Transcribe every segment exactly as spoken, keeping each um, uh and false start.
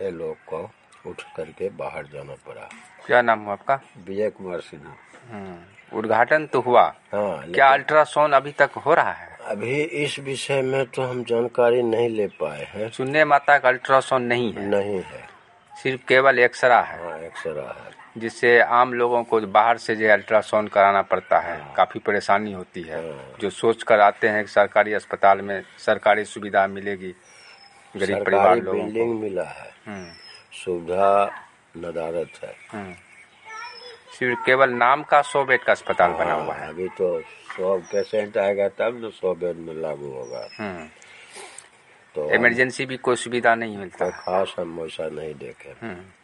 छह लोग को उठ करके बाहर जाना पड़ा। क्या नाम हुआ आपका? विजय कुमार सिन्हा। उद्घाटन तो हुआ, हाँ, क्या अल्ट्रासाउंड अभी तक हो रहा है? अभी इस विषय में तो हम जानकारी नहीं ले पाए हैं। शून्य माता का अल्ट्रासाउंड नहीं है? नहीं है, सिर्फ केवल एक्सरा है। हाँ, एक्सरा है, जिससे आम लोगों को बाहर से जो अल्ट्रासाउंड कराना पड़ता है, हाँ, काफ़ी परेशानी होती है। हाँ, जो सोच कर आते हैं कि सरकारी अस्पताल में सरकारी सुविधा मिलेगी गरीब परिवार लोगों को। बिल्डिंग मिला है, सुविधा नदारत है। सिर्फ केवल नाम का सौ बेड का अस्पताल बना हुआ है। अभी तो सौ पेशेंट आएगा तब न सौ बेड में लागू होगा। तो इमरजेंसी भी कोई सुविधा नहीं मिलता, कोई खास हम वैसा नहीं देखे।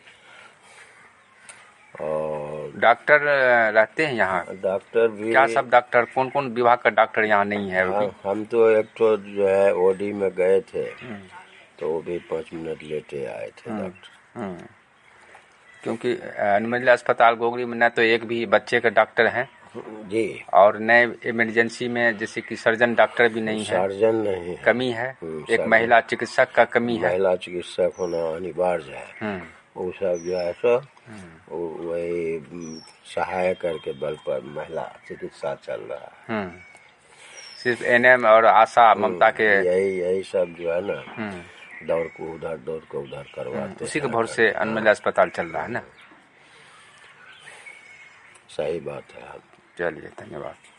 और डॉक्टर रहते हैं यहाँ? डॉक्टर भी क्या सब डॉक्टर, कौन कौन विभाग का डॉक्टर यहाँ नहीं है? हाँ, हम तो एक तो जो है ओडी में गए थे तो वो भी पाँच मिनट लेटे आए थे डॉक्टर। क्योंकि अनुमंडल अस्पताल गोगरी में न तो एक भी बच्चे का डॉक्टर हैं जी, और नए इमरजेंसी में जैसे कि सर्जन डॉक्टर भी नहीं है, सर्जन नहीं है, कमी है। एक महिला चिकित्सक का कमी है, महिला चिकित्सक होना अनिवार्य है। वो सब जो है सो वही सहायक करके बल पर महिला चिकित्सा चल रहा है। सिर्फ एनएम और आशा ममता के यही यही सब जो है ना दौड़ को उधर दौड़ को उधर करवाते, उसी के भरोसे से अनुमंडल अस्पताल चल रहा है ना। सही बात है। चलिए, धन्यवाद।